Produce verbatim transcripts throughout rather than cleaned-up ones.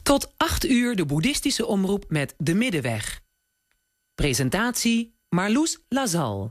Tot acht uur de boeddhistische omroep met De Middenweg. Presentatie Marloes Lazal.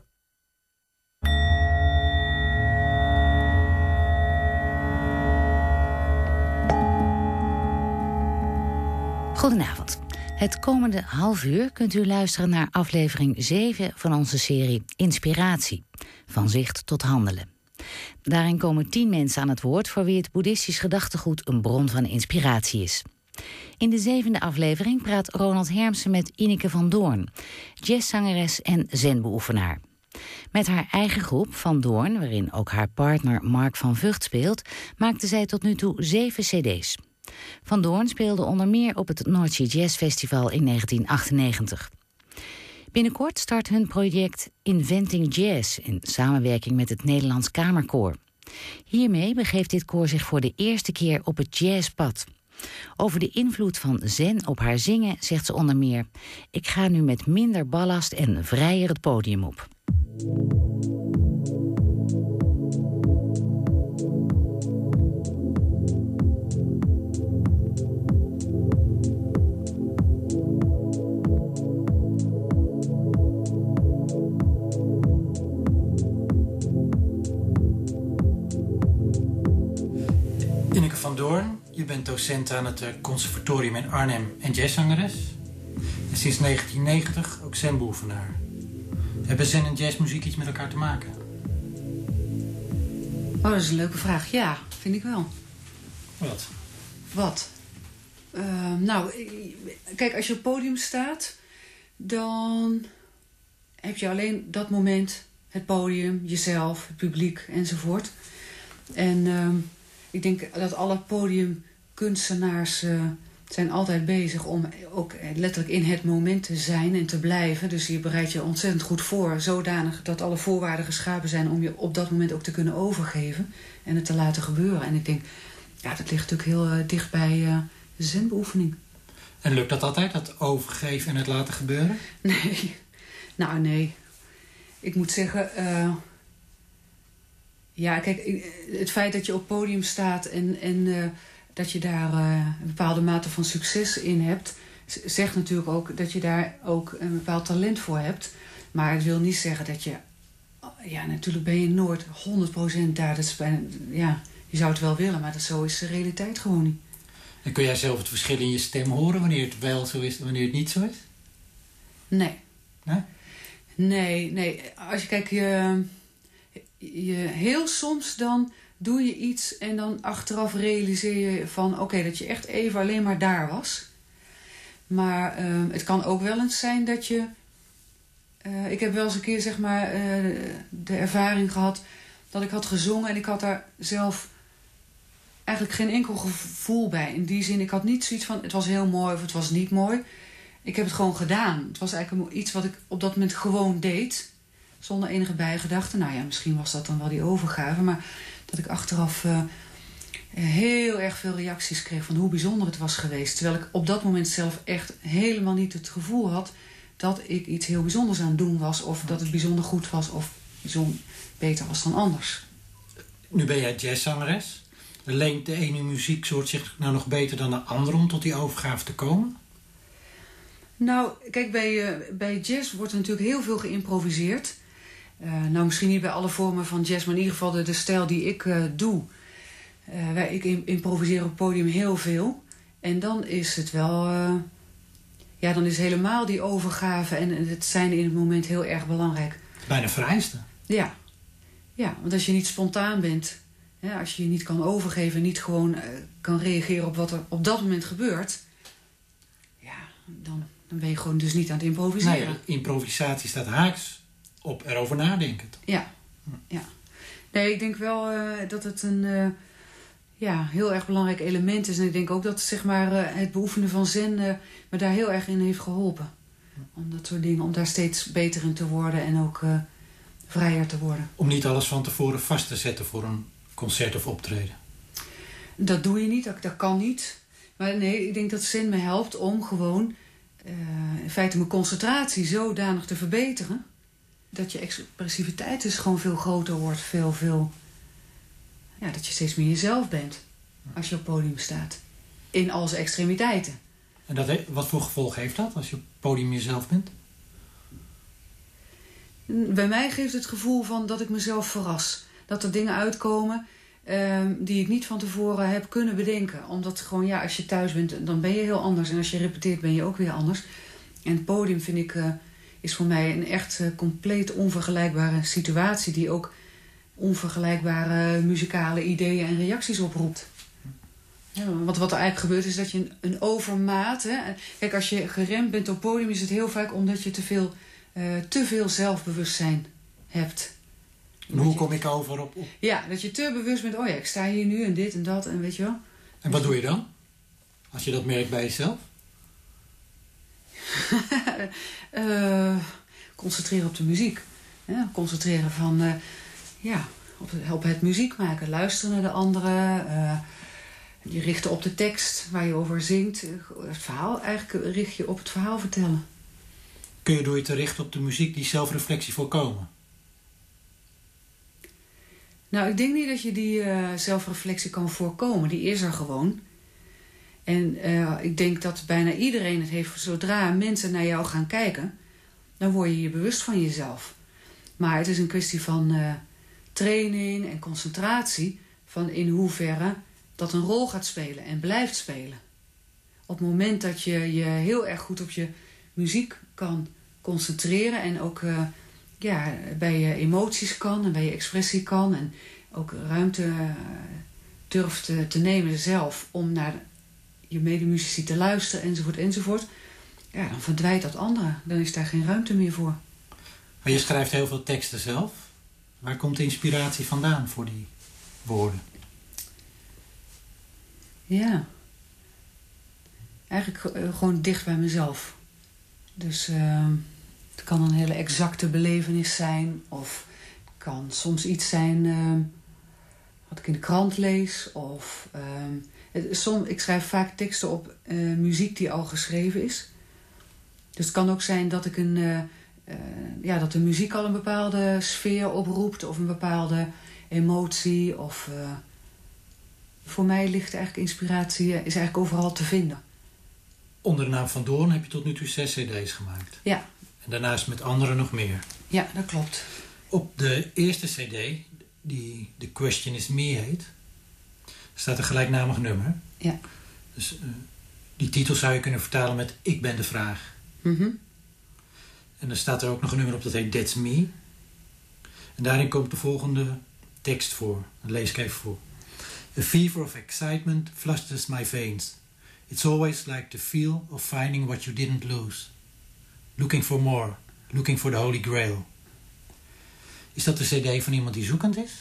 Goedenavond. Het komende half uur kunt u luisteren naar aflevering zeven van onze serie Inspiratie. Van zicht tot handelen. Daarin komen tien mensen aan het woord voor wie het boeddhistisch gedachtegoed een bron van inspiratie is. In de zevende aflevering praat Ronald Hermsen met Ineke van Doorn, jazzzangeres en zenbeoefenaar. Met haar eigen groep Van Doorn, waarin ook haar partner Mark van Vught speelt, maakte zij tot nu toe zeven cd's. Van Doorn speelde onder meer op het North Sea Jazz Festival in negentien achtennegentig. Binnenkort start hun project Inventing Jazz in samenwerking met het Nederlands Kamerkoor. Hiermee begeeft dit koor zich voor de eerste keer op het jazzpad. Over de invloed van zen op haar zingen zegt ze onder meer: ik ga nu met minder ballast en vrijer het podium op. Ineke van Doorn, je bent docent aan het conservatorium in Arnhem en jazzzangeres. En sinds negentien negentig ook zenbeoefenaar. Hebben zen en jazzmuziek iets met elkaar te maken? Oh, dat is een leuke vraag. Ja, vind ik wel. Wat? Wat? Uh, nou, kijk, als je op het podium staat, dan heb je alleen dat moment, het podium, jezelf, het publiek enzovoort. En uh, ik denk dat alle podiumkunstenaars uh, zijn altijd bezig om ook letterlijk in het moment te zijn en te blijven. Dus je bereidt je ontzettend goed voor, zodanig dat alle voorwaarden geschapen zijn om je op dat moment ook te kunnen overgeven en het te laten gebeuren. En ik denk, ja, dat ligt natuurlijk heel uh, dicht bij uh, de zenbeoefening. En lukt dat altijd, dat overgeven en het laten gebeuren? Nee, nou nee. Ik moet zeggen, uh, ja, kijk, het feit dat je op het podium staat en, en uh, dat je daar uh, een bepaalde mate van succes in hebt, zegt natuurlijk ook dat je daar ook een bepaald talent voor hebt. Maar het wil niet zeggen dat je, ja, natuurlijk ben je nooit honderd procent daar. Dat is bijna, ja, je zou het wel willen, maar dat, zo is de realiteit gewoon niet. En kun jij zelf het verschil in je stem horen, wanneer het wel zo is en wanneer het niet zo is? Nee. Nee? Nee, nee. Als je kijkt, je, je, heel soms dan doe je iets en dan achteraf realiseer je van oké, okay, dat je echt even alleen maar daar was. Maar uh, het kan ook wel eens zijn dat je... Uh, ik heb wel eens een keer zeg maar uh, de ervaring gehad dat ik had gezongen en ik had daar zelf eigenlijk geen enkel gevoel bij. In die zin, ik had niet zoiets van het was heel mooi of het was niet mooi. Ik heb het gewoon gedaan. Het was eigenlijk iets wat ik op dat moment gewoon deed. Zonder enige bijgedachte. Nou ja, misschien was dat dan wel die overgave. Maar dat ik achteraf uh, heel erg veel reacties kreeg van hoe bijzonder het was geweest. Terwijl ik op dat moment zelf echt helemaal niet het gevoel had dat ik iets heel bijzonders aan het doen was. Of dat het bijzonder goed was of bijzonder beter was dan anders. Nu ben jij jazzzangeres. Leent de ene muzieksoort zich nou nog beter dan de andere om tot die overgave te komen? Nou, kijk, bij, uh, bij jazz wordt er natuurlijk heel veel geïmproviseerd. Uh, nou, misschien niet bij alle vormen van jazz, maar in ieder geval de, de stijl die ik uh, doe. Uh, wij, ik improviseer op het podium heel veel. En dan is het wel... Uh, ja, dan is helemaal die overgave en het zijn in het moment heel erg belangrijk. Bijna vereiste. Ja. Ja, want als je niet spontaan bent, hè, als je je niet kan overgeven, niet gewoon uh, kan reageren op wat er op dat moment gebeurt, ja, dan, dan ben je gewoon dus niet aan het improviseren. Nee, improvisatie staat haaks op erover nadenken. Ja, ja. Nee, ik denk wel uh, dat het een uh, ja, heel erg belangrijk element is. En ik denk ook dat zeg maar, uh, het beoefenen van zen uh, me daar heel erg in heeft geholpen. Om dat soort dingen, om daar steeds beter in te worden en ook uh, vrijer te worden. Om niet alles van tevoren vast te zetten voor een concert of optreden? Dat doe je niet, dat, dat kan niet. Maar nee, ik denk dat zen me helpt om gewoon uh, in feite mijn concentratie zodanig te verbeteren dat je expressiviteit dus gewoon veel groter wordt, veel, veel... Ja, dat je steeds meer jezelf bent als je op het podium staat. in al zijn extremiteiten. En dat, wat voor gevolg heeft dat als je op het podium jezelf bent? Bij mij geeft het gevoel van dat ik mezelf verras. Dat er dingen uitkomen um, die ik niet van tevoren heb kunnen bedenken. Omdat gewoon, ja, als je thuis bent, dan ben je heel anders. En als je repeteert, ben je ook weer anders. En het podium, vind ik, uh, is voor mij een echt uh, compleet onvergelijkbare situatie. Die ook onvergelijkbare muzikale ideeën en reacties oproept. Ja, wat, wat er eigenlijk gebeurt is dat je een, een overmaat... Hè, kijk, als je geremd bent op het podium is het heel vaak omdat je te veel, uh, te veel zelfbewustzijn hebt. En hoe kom ik over op, op? Ja, dat je te bewust bent. Oh ja, ik sta hier nu en dit en dat en weet je wel. En wat doe je dan? Als je dat merkt bij jezelf? uh, concentreren op de muziek. Ja, concentreren van... Uh, ja, op, op het muziek maken. Luisteren naar de anderen. Uh, je richten op de tekst waar je over zingt. Het verhaal, eigenlijk richt je op het verhaal vertellen. Kun je door je te richten op de muziek die zelfreflectie voorkomen? Nou, ik denk niet dat je die uh, zelfreflectie kan voorkomen. Die is er gewoon. En uh, ik denk dat bijna iedereen het heeft. Zodra mensen naar jou gaan kijken, dan word je je bewust van jezelf. Maar het is een kwestie van uh, training en concentratie. Van in hoeverre dat een rol gaat spelen en blijft spelen. Op het moment dat je je heel erg goed op je muziek kan concentreren en ook uh, ja, bij je emoties kan en bij je expressie kan en ook ruimte uh, durft te, te nemen zelf om naar je medemuzici te luisteren enzovoort enzovoort, ja, dan verdwijnt dat andere. Dan is daar geen ruimte meer voor. Maar je schrijft heel veel teksten zelf. Waar komt de inspiratie vandaan voor die woorden? Ja. Eigenlijk uh, gewoon dicht bij mezelf. Dus uh, het kan een hele exacte belevenis zijn. Of het kan soms iets zijn uh, wat ik in de krant lees. Of uh, het, som, ik schrijf vaak teksten op uh, muziek die al geschreven is. Dus het kan ook zijn dat ik een... Uh, uh, ja, dat de muziek al een bepaalde sfeer oproept. Of een bepaalde emotie. Of... Uh, voor mij ligt eigenlijk inspiratie, is eigenlijk overal te vinden. Onder de naam Van Doorn heb je tot nu toe zes cd's gemaakt. Ja. En daarnaast met anderen nog meer. Ja, dat klopt. Op de eerste cd, die The Question Is Me heet, staat een gelijknamig nummer. Ja. Dus uh, die titel zou je kunnen vertalen met Ik ben de vraag. Mm-hmm. En dan staat er ook nog een nummer op dat heet That's Me. En daarin komt de volgende tekst voor. Dat lees ik even voor. A fever of excitement flushes my veins. It's always like the feel of finding what you didn't lose. Looking for more. Looking for the Holy Grail. Is dat de cd van iemand die zoekend is?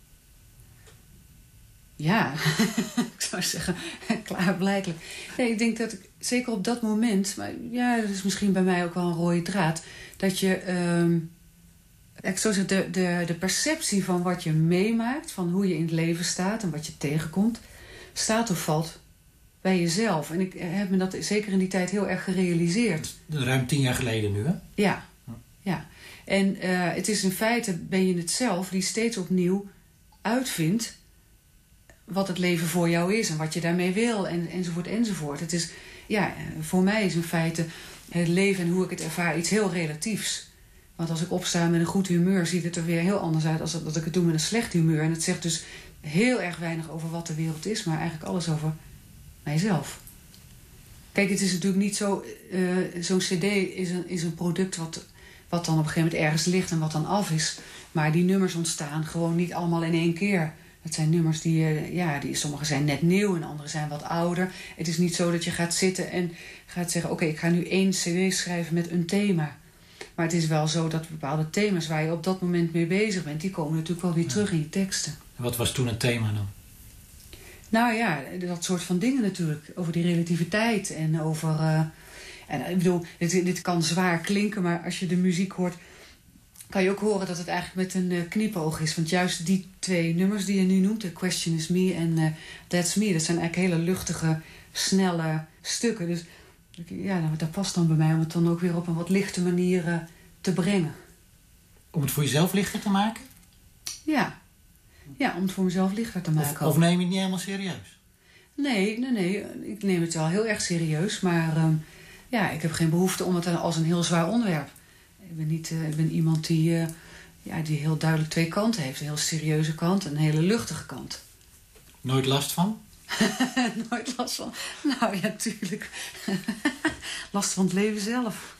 Ja, ik zou zeggen, klaarblijkelijk. Nee, ik denk dat ik, zeker op dat moment... maar ja, dat is misschien bij mij ook wel een rode draad... dat je... Um, ik zou zeggen, de, de, de perceptie van wat je meemaakt... van hoe je in het leven staat en wat je tegenkomt... staat of valt bij jezelf. En ik heb me dat zeker in die tijd heel erg gerealiseerd. Ruim tien jaar geleden nu, hè? Ja, ja. En uh, het is in feite, ben je het zelf... die steeds opnieuw uitvindt... wat het leven voor jou is en wat je daarmee wil, en, enzovoort, enzovoort. Het is, ja, voor mij is in feite het leven en hoe ik het ervaar iets heel relatiefs. Want als ik opsta met een goed humeur, ziet het er weer heel anders uit dan dat ik het doe met een slecht humeur. En het zegt dus heel erg weinig over wat de wereld is, maar eigenlijk alles over mijzelf. Kijk, het is natuurlijk niet zo... Uh, zo'n cd is een, is een product wat, wat dan op een gegeven moment ergens ligt en wat dan af is. Maar die nummers ontstaan gewoon niet allemaal in één keer. Het zijn nummers die, uh, ja, die, sommige zijn net nieuw en andere zijn wat ouder. Het is niet zo dat je gaat zitten en gaat zeggen... oké, okay, ik ga nu één cd schrijven met een thema. Maar het is wel zo dat bepaalde thema's waar je op dat moment mee bezig bent... die komen natuurlijk wel weer ja. terug in je teksten. En wat was toen het thema dan? Nou ja, dat soort van dingen natuurlijk. Over die relativiteit en over... Uh, en ik bedoel, dit, dit kan zwaar klinken, maar als je de muziek hoort... kan je ook horen dat het eigenlijk met een uh, knipoog is. Want juist die twee nummers die je nu noemt... The Question Is Me en uh, That's Me... dat zijn eigenlijk hele luchtige, snelle stukken. Dus ja, dat past dan bij mij... om het dan ook weer op een wat lichte manier uh, te brengen. Om het voor jezelf lichter te maken? Ja. Ja, om het voor mezelf lichter te maken. Of, of neem je het niet helemaal serieus? Nee, nee, nee. Ik neem het wel heel erg serieus. Maar uh, ja, ik heb geen behoefte om het als een heel zwaar onderwerp. Ik ben, niet, uh, ik ben iemand die, uh, ja, die heel duidelijk twee kanten heeft. Een heel serieuze kant en een hele luchtige kant. Nooit last van? Nooit last van? Nou ja, tuurlijk. Last van het leven zelf.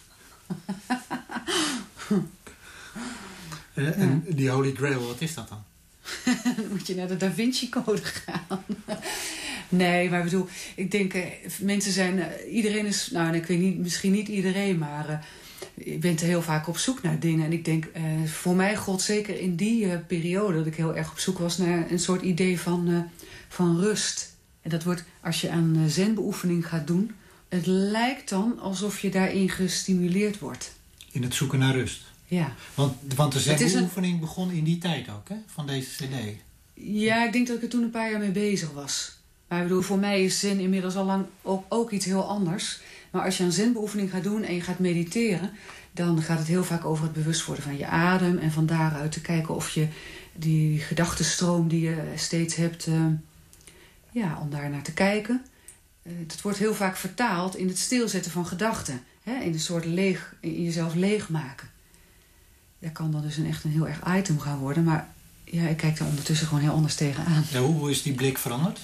uh, en ja. die Holy Grail, wat is dat dan? Dan moet je naar de Da Vinci Code gaan. Nee, maar ik bedoel, ik denk, uh, mensen zijn, uh, iedereen is, nou ik weet niet, misschien niet iedereen, maar uh, je bent er heel vaak op zoek naar dingen. En ik denk, uh, voor mij gold zeker in die uh, periode dat ik heel erg op zoek was naar een soort idee van, uh, van rust. En dat wordt, als je aan uh, zenbeoefening gaat doen, het lijkt dan alsof je daarin gestimuleerd wordt. In het zoeken naar rust? Ja. Want, want de zenbeoefening een... begon in die tijd ook, hè? Van deze cd. Ja, ik denk dat ik er toen een paar jaar mee bezig was. Maar ik bedoel, voor mij is zen inmiddels al lang ook, ook iets heel anders. Maar als je een zenbeoefening gaat doen en je gaat mediteren, dan gaat het heel vaak over het bewust worden van je adem. En van daaruit te kijken of je die gedachtenstroom die je steeds hebt, uh, ja, om daar naar te kijken. Uh, dat wordt heel vaak vertaald in het stilzetten van gedachten. Hè? In een soort leeg, in jezelf leegmaken. Dat kan dan dus een, echt een heel erg item gaan worden. Maar ja, ik kijk daar ondertussen gewoon heel anders tegenaan. Ja, hoe is die blik veranderd?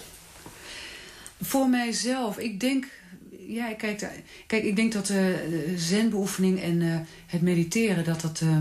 Voor mijzelf, ik denk, ja, ik kijk, daar, kijk, ik denk dat de uh, zenbeoefening en uh, het mediteren, dat dat uh, uh,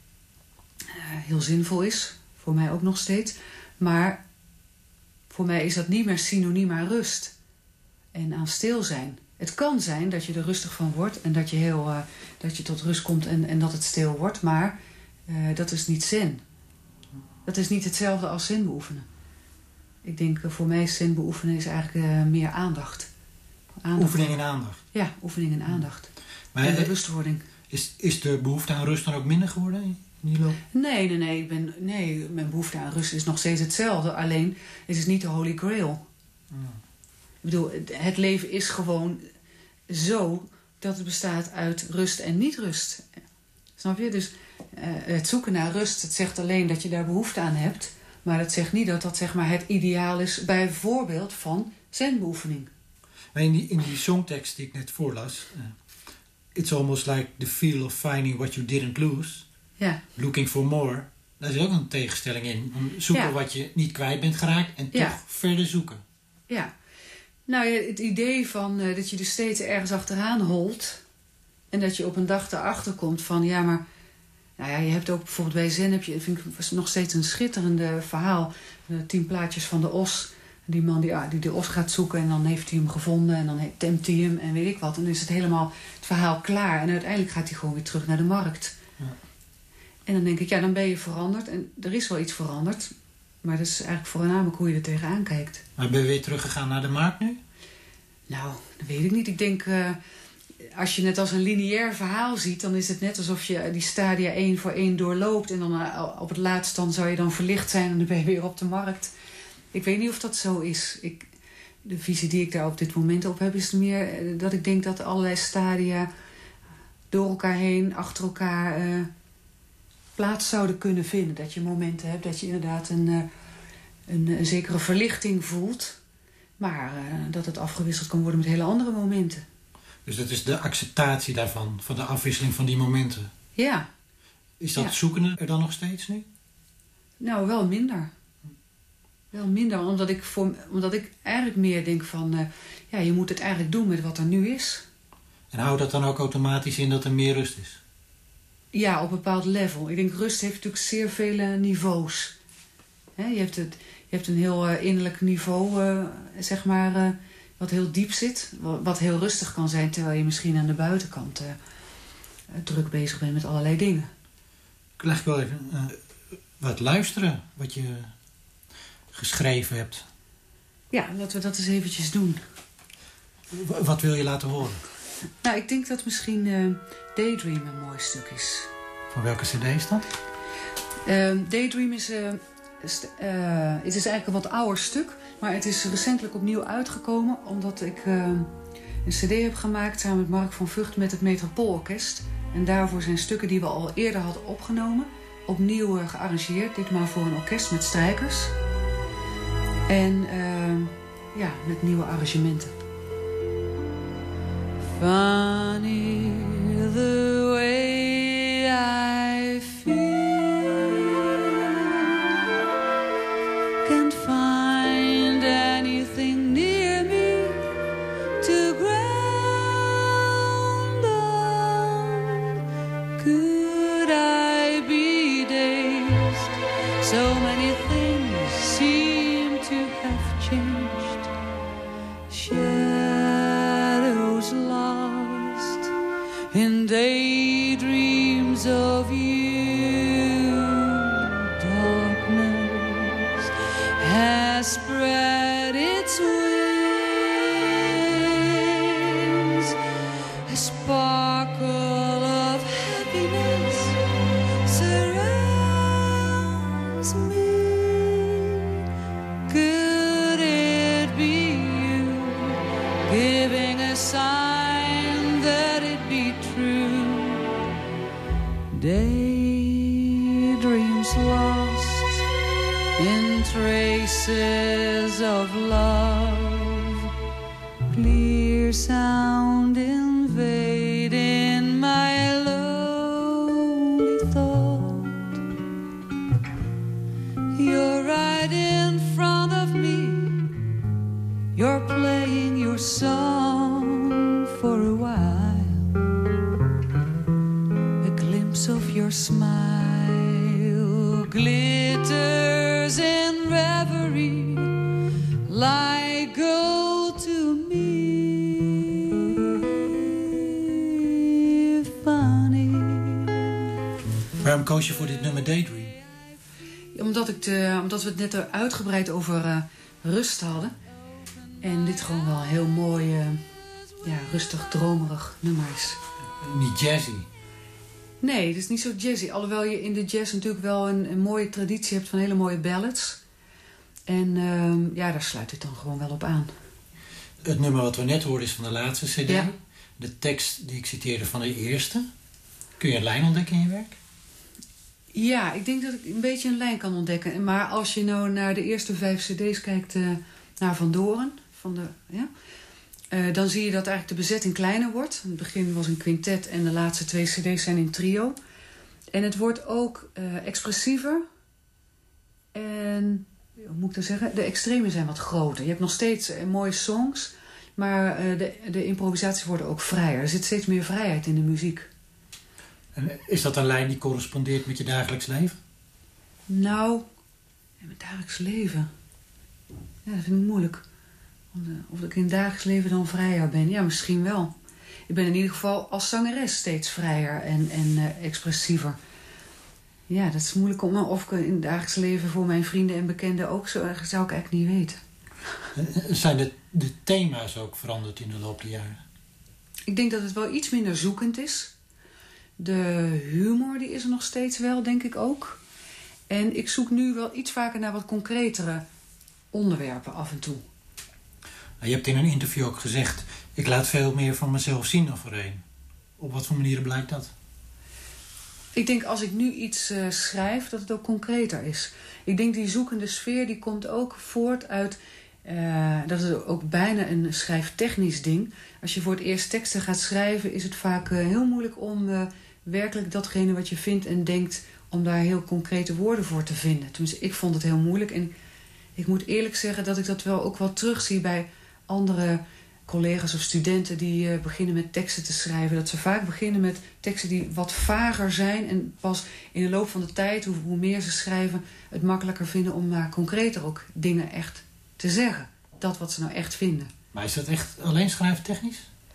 heel zinvol is. Voor mij ook nog steeds. Maar voor mij is dat niet meer synoniem aan rust en aan stil zijn. Het kan zijn dat je er rustig van wordt en dat je, heel, uh, dat je tot rust komt en, en dat het stil wordt. Maar uh, dat is niet zen. Dat is niet hetzelfde als zen beoefenen. Ik denk, uh, voor mij zen beoefenen is eigenlijk uh, meer aandacht. aandacht. Oefening en aandacht? Ja, oefening en aandacht. Maar en bewustwording. Is, is de behoefte aan rust dan ook minder geworden in die loop? Nee, nee, nee, ik ben, nee. Mijn behoefte aan rust is nog steeds hetzelfde. Alleen, het is niet de Holy Grail. Hmm. Ik bedoel, het leven is gewoon zo dat het bestaat uit rust en niet-rust. Snap je? Dus uh, het zoeken naar rust, het zegt alleen dat je daar behoefte aan hebt. Maar dat zegt niet dat dat zeg maar het ideaal is bijvoorbeeld van zenbeoefening. Maar in die, in die songtekst die ik net voorlas, uh, it's almost like the feel of finding what you didn't lose. Ja. Looking for more. Daar is ook een tegenstelling in. Om zoeken Ja. wat je niet kwijt bent geraakt en toch Ja. verder zoeken. Ja. Nou ja, het idee van uh, dat je dus steeds ergens achteraan holt. En dat je op een dag erachter komt van ja, maar nou ja, je hebt ook bijvoorbeeld bij Zen heb je, vind ik nog steeds een schitterende verhaal. Uh, tien plaatjes van de os. Die man die, ah, die de os gaat zoeken en dan heeft hij hem gevonden en dan tempt hij hem en weet ik wat. En dan is het helemaal het verhaal klaar. En uiteindelijk gaat hij gewoon weer terug naar de markt. Ja. En dan denk ik, ja, dan ben je veranderd. En er is wel iets veranderd. Maar dat is eigenlijk voornamelijk hoe je er tegenaan kijkt. Maar ben je weer teruggegaan naar de markt nu? Nou, dat weet ik niet. Ik denk, uh, als je het als een lineair verhaal ziet, dan is het net alsof je die stadia één voor één doorloopt. En dan uh, op het laatst dan zou je dan verlicht zijn en dan ben je weer op de markt. Ik weet niet of dat zo is. Ik, de visie die ik daar op dit moment op heb, is meer uh, dat ik denk dat allerlei stadia door elkaar heen, achter elkaar uh, plaats zouden kunnen vinden. Dat je momenten hebt dat je inderdaad een, uh, een, een zekere verlichting voelt. Maar uh, dat het afgewisseld kan worden met hele andere momenten. Dus dat is de acceptatie daarvan, van de afwisseling van die momenten. Ja. Is dat Ja. zoekende er dan nog steeds nu? Nou, wel minder. Wel minder, omdat ik, voor, omdat ik eigenlijk meer denk van... Uh, ja, je moet het eigenlijk doen met wat er nu is. En houdt dat dan ook automatisch in dat er meer rust is? Ja, op een bepaald level. Ik denk, rust heeft natuurlijk zeer vele niveaus. He, je, hebt het, je hebt een heel uh, innerlijk niveau, uh, zeg maar, uh, wat heel diep zit. Wat heel rustig kan zijn, terwijl je misschien aan de buitenkant uh, uh, druk bezig bent met allerlei dingen. Ik leg wel even uh, wat luisteren, wat je geschreven hebt. Ja, laten we dat eens eventjes doen. W- wat wil je laten horen? Nou, ik denk dat misschien uh, Daydream een mooi stuk is. Van welke cd is dat? Uh, Daydream is, uh, st- uh, het is eigenlijk een wat ouder stuk. Maar het is recentelijk opnieuw uitgekomen. Omdat ik uh, een cd heb gemaakt samen met Mark van Vught met het Metropoolorkest. En daarvoor zijn stukken die we al eerder hadden opgenomen opnieuw uh, gearrangeerd. Ditmaal voor een orkest met strijkers. En uh, ja, met nieuwe arrangementen. Funny the way I feel, can't find anything near me to ground on. Could I be dazed? So many things seem to have changed. Shadows lost in daydreams of you. Darkness has spread its wings. A sparkle of happiness surrounds me. Could it be you giving a sign that it be true? Daydreams lost in traces of love. Clear sound invading my lonely thought. You're right in front of me. You're playing your song for a while. A glimpse of your smile glitters in reverie like gold to me. Funny. Waarom koos je voor dit nummer Daydream? Omdat, ik de, omdat we het net er uitgebreid over uh, rust hadden. En dit gewoon wel een heel mooi, uh, ja, rustig, dromerig nummer is. Niet jazzy. Nee, het is niet zo jazzy. Alhoewel je in de jazz natuurlijk wel een, een mooie traditie hebt van hele mooie ballads. En uh, ja, daar sluit het dan gewoon wel op aan. Het nummer wat we net hoorden is van de laatste cd. Ja. De tekst die ik citeerde van de eerste. Kun je een lijn ontdekken in je werk? Ja, ik denk dat ik een beetje een lijn kan ontdekken. Maar als je nou naar de eerste vijf cd's kijkt, uh, naar Van Doorn, van de, ja, uh, dan zie je dat eigenlijk de bezetting kleiner wordt. In het begin was een quintet en de laatste twee cd's zijn in trio. En het wordt ook uh, expressiever. En, hoe moet ik dat zeggen? De extremen zijn wat groter. Je hebt nog steeds uh, mooie songs, maar uh, de, de improvisaties worden ook vrijer. Er zit steeds meer vrijheid in de muziek. En is dat een lijn die correspondeert met je dagelijks leven? Nou, in mijn dagelijks leven. Ja, dat vind ik moeilijk. Of ik in het dagelijks leven dan vrijer ben. Ja, misschien wel. Ik ben in ieder geval als zangeres steeds vrijer en, en uh, expressiever. Ja, dat is moeilijk om. Of ik in het dagelijks leven voor mijn vrienden en bekenden ook zo, zou ik eigenlijk niet weten. Zijn de, de thema's ook veranderd in de loop der jaren? Ik denk dat het wel iets minder zoekend is. De humor die is er nog steeds wel, denk ik ook. En ik zoek nu wel iets vaker naar wat concretere onderwerpen af en toe. Je hebt in een interview ook gezegd, ik laat veel meer van mezelf zien dan voorheen. Op wat voor manieren blijkt dat? Ik denk als ik nu iets uh, schrijf, dat het ook concreter is. Ik denk die zoekende sfeer, die komt ook voort uit... Uh, dat is ook bijna een schrijftechnisch ding. Als je voor het eerst teksten gaat schrijven, is het vaak uh, heel moeilijk om uh, werkelijk datgene wat je vindt en denkt, om daar heel concrete woorden voor te vinden. Tenminste, ik vond het heel moeilijk. En ik moet eerlijk zeggen dat ik dat wel ook wel terugzie bij andere collega's of studenten die uh, beginnen met teksten te schrijven. Dat ze vaak beginnen met teksten die wat vager zijn. En pas in de loop van de tijd, hoe, hoe meer ze schrijven, het makkelijker vinden om maar concreter ook dingen echt te zeggen. Dat wat ze nou echt vinden. Maar is dat echt alleen schrijftechnisch?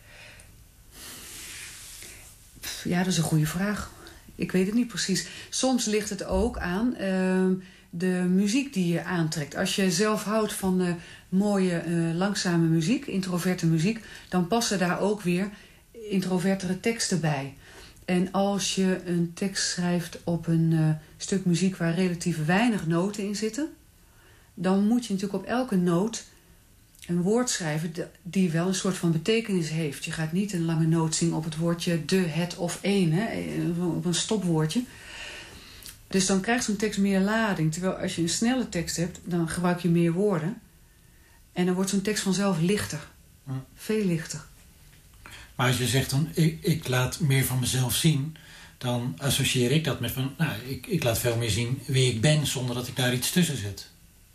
Ja, dat is een goede vraag. Ik weet het niet precies. Soms ligt het ook aan uh, de muziek die je aantrekt. Als je zelf houdt van uh, mooie, uh, langzame muziek, introverte muziek, dan passen daar ook weer introvertere teksten bij. En als je een tekst schrijft op een uh, stuk muziek waar relatief weinig noten in zitten, dan moet je natuurlijk op elke noot een woord schrijven die wel een soort van betekenis heeft. Je gaat niet een lange noot zingen op het woordje de, het of een, hè, op een stopwoordje. Dus dan krijgt zo'n tekst meer lading. Terwijl als je een snelle tekst hebt, dan gebruik je meer woorden. En dan wordt zo'n tekst vanzelf lichter. Hm. Veel lichter. Maar als je zegt dan, ik, ik laat meer van mezelf zien, dan associeer ik dat met van, nou, ik, ik laat veel meer zien wie ik ben zonder dat ik daar iets tussen zet.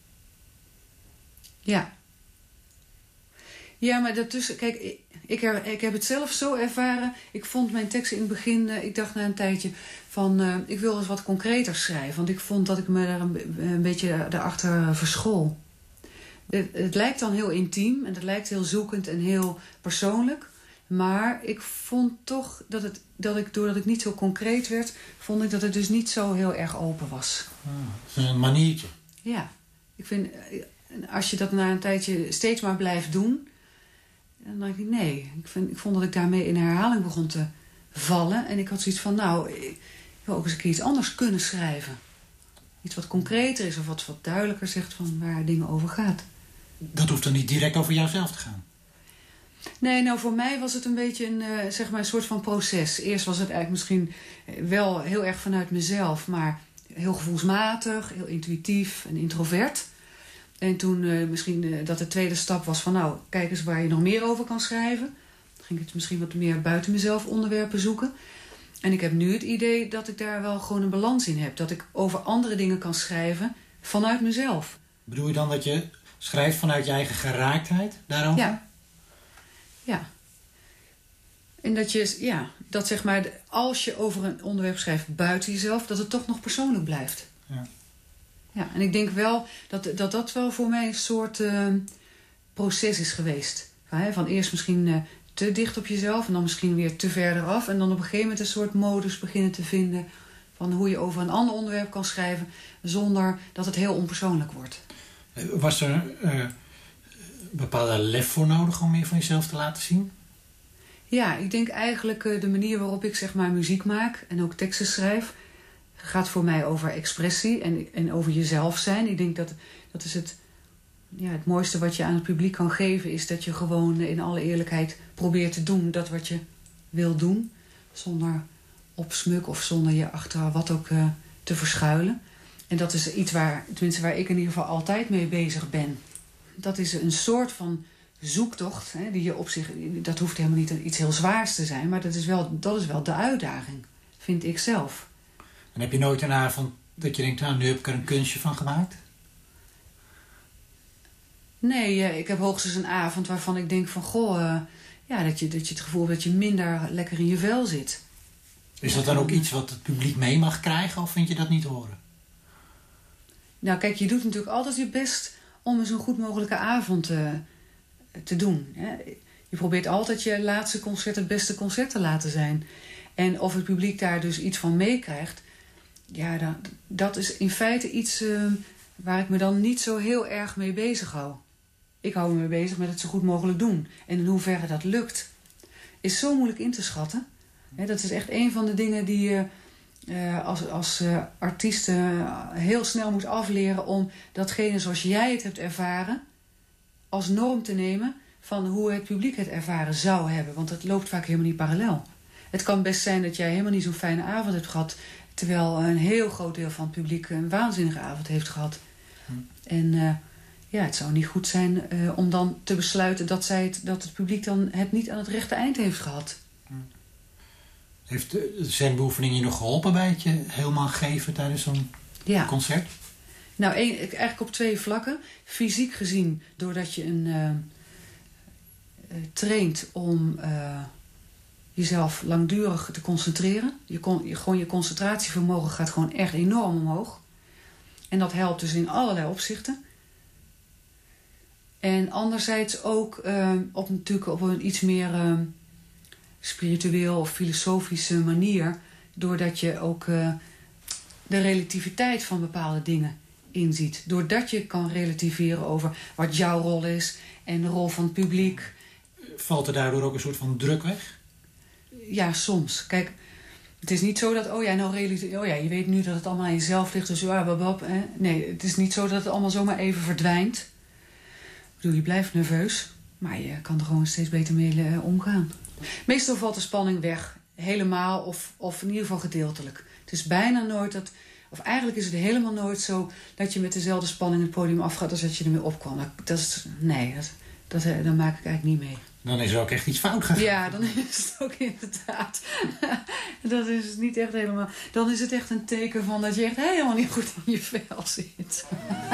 Ja. Ja, maar daartussen, kijk, ik, ik, er, ik heb het zelf zo ervaren. Ik vond mijn teksten in het begin, uh, ik dacht na een tijdje van, uh, ik wil eens wat concreter schrijven. Want ik vond dat ik me daar een, een beetje daarachter verschool. Het, het lijkt dan heel intiem en het lijkt heel zoekend en heel persoonlijk. Maar ik vond toch dat, het, dat ik, doordat ik niet zo concreet werd, vond ik dat het dus niet zo heel erg open was. Ah, dat is een maniertje. Ja, ik vind, als je dat na een tijdje steeds maar blijft doen, dan denk ik nee. Ik, vind, ik vond dat ik daarmee in herhaling begon te vallen. En ik had zoiets van, nou, ik wil ook eens een keer iets anders kunnen schrijven. Iets wat concreter is of wat, wat duidelijker zegt van waar dingen over gaat. Dat hoeft dan niet direct over jouzelf te gaan. Nee, nou voor mij was het een beetje een, uh, zeg maar een soort van proces. Eerst was het eigenlijk misschien wel heel erg vanuit mezelf, maar heel gevoelsmatig, heel intuïtief en introvert. En toen uh, misschien uh, dat de tweede stap was van, nou, kijk eens waar je nog meer over kan schrijven. Dan ging ik het misschien wat meer buiten mezelf onderwerpen zoeken. En ik heb nu het idee dat ik daar wel gewoon een balans in heb. Dat ik over andere dingen kan schrijven vanuit mezelf. Bedoel je dan dat je schrijft vanuit je eigen geraaktheid daarover? Ja. Ja. En dat je, ja, dat zeg maar, als je over een onderwerp schrijft buiten jezelf, dat het toch nog persoonlijk blijft. Ja. Ja, en ik denk wel dat dat, dat wel voor mij een soort uh, proces is geweest. Van, hè, van eerst misschien uh, te dicht op jezelf en dan misschien weer te verder af. En dan op een gegeven moment een soort modus beginnen te vinden van hoe je over een ander onderwerp kan schrijven zonder dat het heel onpersoonlijk wordt. Was er uh, bepaalde lef voor nodig om meer van jezelf te laten zien? Ja, ik denk eigenlijk uh, de manier waarop ik zeg maar muziek maak en ook teksten schrijf gaat voor mij over expressie en, en over jezelf zijn. Ik denk dat dat is het, ja, het mooiste wat je aan het publiek kan geven, is dat je gewoon in alle eerlijkheid probeert te doen dat wat je wil doen, zonder opsmuk of zonder je achter wat ook uh, te verschuilen. En dat is iets waar, tenminste waar ik in ieder geval altijd mee bezig ben. Dat is een soort van zoektocht, hè, die je op zich, dat hoeft helemaal niet iets heel zwaars te zijn, maar dat is wel, dat is wel de uitdaging, vind ik zelf. En heb je nooit een avond dat je denkt, nou, nu heb ik er een kunstje van gemaakt? Nee, ik heb hoogstens een avond waarvan ik denk van, goh, uh, ja, dat je, dat je het gevoel hebt dat je minder lekker in je vel zit. Is dat dan ook iets wat het publiek mee mag krijgen of vind je dat niet horen? Nou kijk, je doet natuurlijk altijd je best om een zo goed mogelijke avond uh, te doen. Hè. Je probeert altijd je laatste concert het beste concert te laten zijn. En of het publiek daar dus iets van meekrijgt, ja, dat, dat is in feite iets uh, waar ik me dan niet zo heel erg mee bezig hou. Ik hou me mee bezig met het zo goed mogelijk doen. En in hoeverre dat lukt, is zo moeilijk in te schatten. Hè, dat is echt een van de dingen die je uh, als, als uh, artiest uh, heel snel moet afleren om datgene zoals jij het hebt ervaren als norm te nemen van hoe het publiek het ervaren zou hebben. Want het loopt vaak helemaal niet parallel. Het kan best zijn dat jij helemaal niet zo'n fijne avond hebt gehad, terwijl een heel groot deel van het publiek een waanzinnige avond heeft gehad. Hm. En uh, ja, het zou niet goed zijn uh, om dan te besluiten dat, zij het, dat het publiek dan het niet aan het rechte eind heeft gehad. Hm. Heeft de zenbeoefening je nog geholpen bij het je helemaal geven tijdens zo'n ja. concert? Nou, een, eigenlijk op twee vlakken. Fysiek gezien, doordat je een uh, uh, traint om Uh, jezelf langdurig te concentreren. Je, kon, je, gewoon je concentratievermogen gaat gewoon echt enorm omhoog. En dat helpt dus in allerlei opzichten. En anderzijds ook uh, op, natuurlijk op een iets meer uh, spiritueel of filosofische manier. Doordat je ook uh, de relativiteit van bepaalde dingen inziet. Doordat je kan relativeren over wat jouw rol is en de rol van het publiek. Valt er daardoor ook een soort van druk weg? Ja, soms. Kijk, het is niet zo dat, oh ja, nou realite- oh ja, je weet nu dat het allemaal aan jezelf ligt, dus ja, babab. Hè. Nee, het is niet zo dat het allemaal zomaar even verdwijnt. Ik bedoel, je blijft nerveus, maar je kan er gewoon steeds beter mee uh, omgaan. Meestal valt de spanning weg, helemaal of, of in ieder geval gedeeltelijk. Het is bijna nooit dat Of eigenlijk is het helemaal nooit zo dat je met dezelfde spanning het podium afgaat als dat je ermee opkwam. Dat, dat is, nee, dat, dat, dat maak ik eigenlijk niet mee. Dan is er ook echt iets fout gegaan. Ja, dan is het ook inderdaad. Dat is het niet echt helemaal. Dan is het echt een teken van dat je echt helemaal niet goed in je vel zit.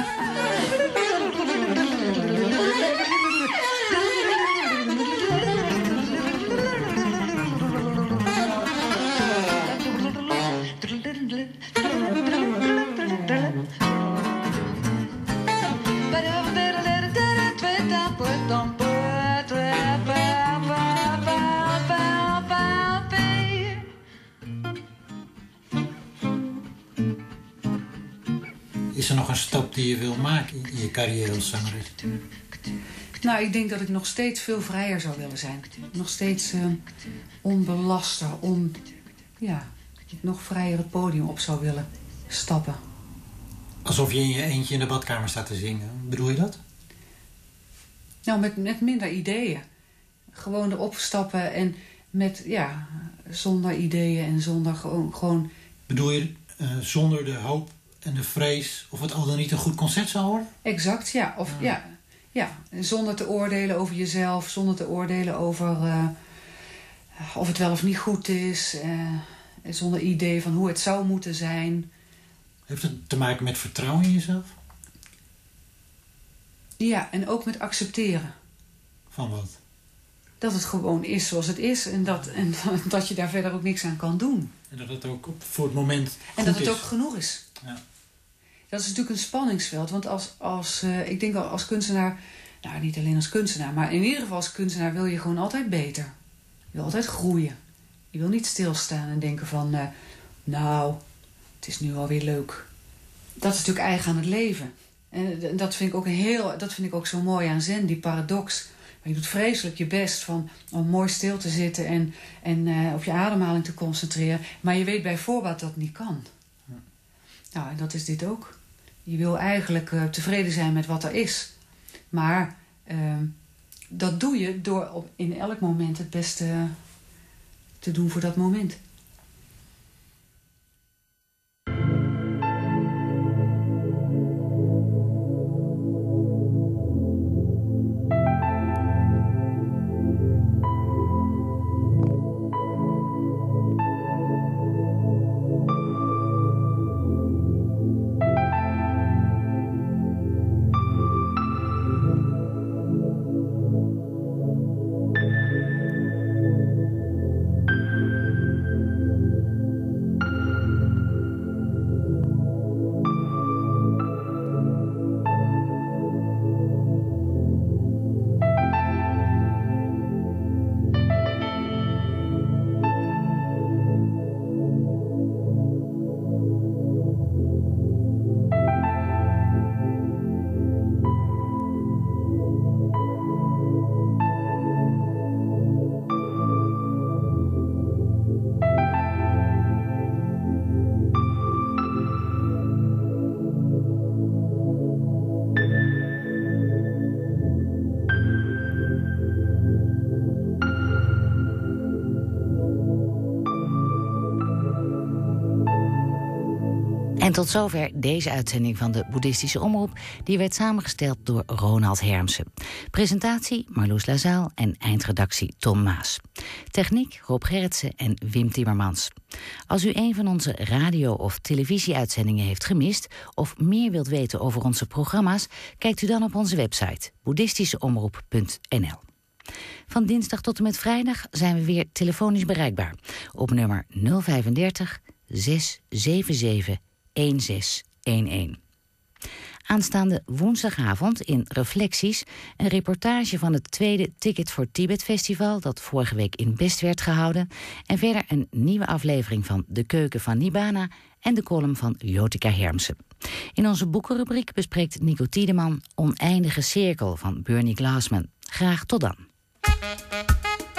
Is er nog een stap die je wil maken in je carrière als zangeres? Nou, ik denk dat ik nog steeds veel vrijer zou willen zijn. Nog steeds uh, onbelaster, on, ja, nog vrijer het podium op zou willen stappen. Alsof je in je eentje in de badkamer staat te zingen. Bedoel je dat? Nou, met, met minder ideeën. Gewoon erop stappen en met, ja, zonder ideeën en zonder gewoon... gewoon... Bedoel je uh, zonder de hoop en de vrees of het al dan niet een goed concert zou worden? Exact, ja. Of, ja. ja. ja. Zonder te oordelen over jezelf, zonder te oordelen over uh, of het wel of niet goed is. Uh, zonder idee van hoe het zou moeten zijn. Heeft het te maken met vertrouwen in jezelf? Ja, en ook met accepteren. Van wat? Dat het gewoon is zoals het is en dat, en dat je daar verder ook niks aan kan doen. En dat het ook voor het moment goed En dat het is. ook genoeg is. Ja. Dat is natuurlijk een spanningsveld. Want als, als, uh, ik denk als kunstenaar, nou niet alleen als kunstenaar, maar in ieder geval als kunstenaar wil je gewoon altijd beter. Je wil altijd groeien. Je wil niet stilstaan en denken van, uh, nou, het is nu alweer leuk. Dat is natuurlijk eigen aan het leven. En dat vind ik ook, een heel, dat vind ik ook zo mooi aan Zen, die paradox. Maar je doet vreselijk je best van, om mooi stil te zitten en, en uh, op je ademhaling te concentreren. Maar je weet bij voorbaat dat het niet kan. Ja. Nou, en dat is dit ook. Je wil eigenlijk uh, tevreden zijn met wat er is. Maar uh, dat doe je door op, in elk moment het beste uh, te doen voor dat moment. En tot zover deze uitzending van de Boeddhistische Omroep. Die werd samengesteld door Ronald Hermsen. Presentatie Marloes Lazaal en eindredactie Tom Maas. Techniek Rob Gerritsen en Wim Timmermans. Als u een van onze radio- of televisieuitzendingen heeft gemist of meer wilt weten over onze programma's, kijkt u dan op onze website boeddhistischeomroep punt n l. Van dinsdag tot en met vrijdag zijn we weer telefonisch bereikbaar op nummer nul vijfendertig zes zeven zeven een zes een een. Aanstaande woensdagavond in Reflecties een reportage van het tweede Ticket for Tibet Festival dat vorige week in Best werd gehouden en verder een nieuwe aflevering van De Keuken van Nibbana en de column van Jotica Hermsen. In onze boekenrubriek bespreekt Nico Tiedeman Oneindige Cirkel van Bernie Glassman. Graag tot dan.